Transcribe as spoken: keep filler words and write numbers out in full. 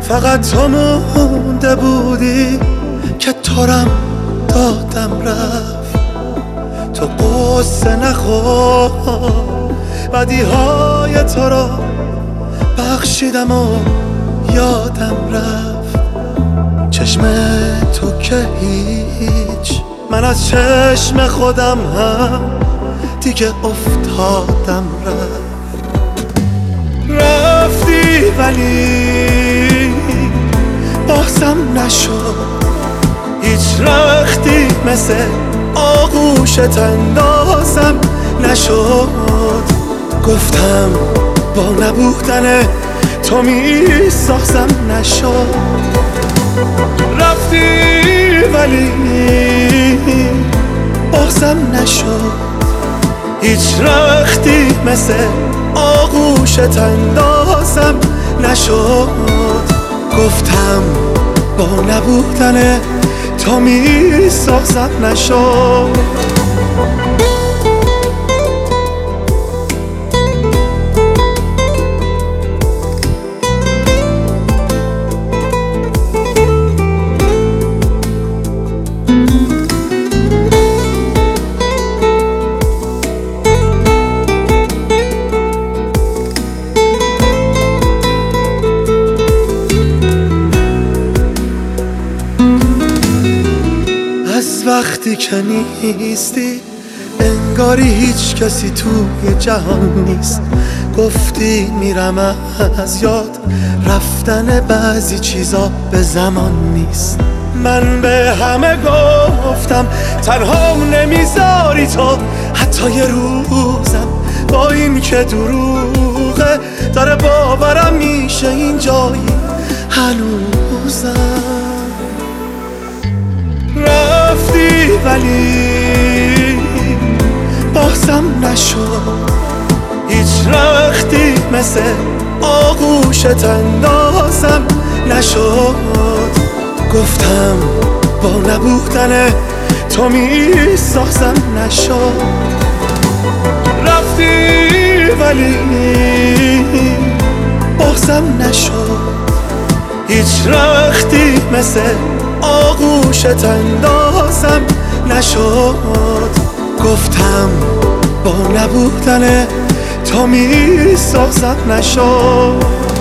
فقط تو مونده بودی که ترم دادم رفت. تو قصه نخور، بدی های تو را بخشیدم و یادم رفت. چشم تو که هیچ، من از چشم خودم هم دیگه افتادم رفت. رفتی ولی بازم نشد، هیچ رختی مثل آغوشت اندازم نشد. گفتم با نبودن تو می سازم نشد. رفتی ولی بازم نشد، هیچ رختی مثل آغوشت اندازم نشد. گفتم با نبودن تو می سازم نشد. وقتی که نیستی انگاری هیچ کسی توی جهان نیست. گفتی میرم از یاد، رفتن بعضی چیزا به زمان نیست. من به همه گفتم تنها نمیذاری تو، حتی یه روزم با این که دروغه داره باورم میشه این جایی هنوزم. رفتی ولی بازم نشد، هیچ رختی مثل آغوشت اندازم نشد. گفتم با نبودن تو می سازم نشد. رفتی ولی بازم نشد، هیچ رختی مثل آغوشت اندازم نشد. گفتم با نبودن تو می سازم نشد.